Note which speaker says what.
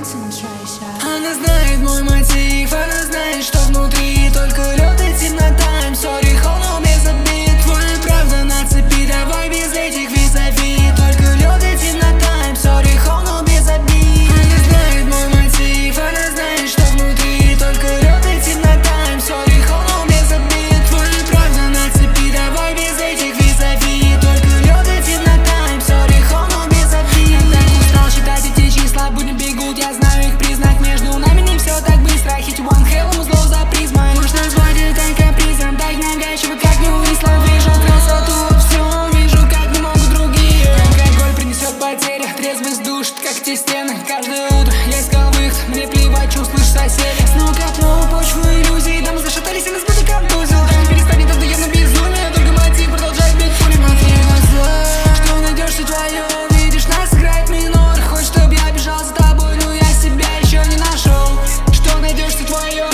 Speaker 1: Она знает мой мотив, она знает, что внутри только лед и темнота. I'm sorry, холм без обид. Твоя правда на цепи, давай без этих визави. Только лед и темнота. I'm sorry, холм без обид. Она знает мой мотив, она знает, что внутри только лед и темнота. I'm sorry, холм без обид. Твоя правда на цепи, давай без этих визави. Только лед и темнота. I'm sorry, холм без обид. Я так устал считать эти числа, будни бегут, я знаю их признак. Между нами не все так быстро, hit you one hell, зло за призмой. Может разводит так капризом, так навязчиво, как не увисло. Вижу красоту во всем, вижу, как не могут другие. Алкоголь принесет потери, трезвость душит, как те стены. Каждое утро я искал выход, мне плевать, что услышь соседи. Снова копнул почву иллюзий, дамы зашатались и нас будто контузил. Так не перестанет это явно безумие, только мотив продолжает бить пули. Смотри назад, что найдешь ты твое, видишь, нас играет минор. Хочешь, чтоб я бежал за тобой, но я себя еще не нашел. Что найдешь ты твое?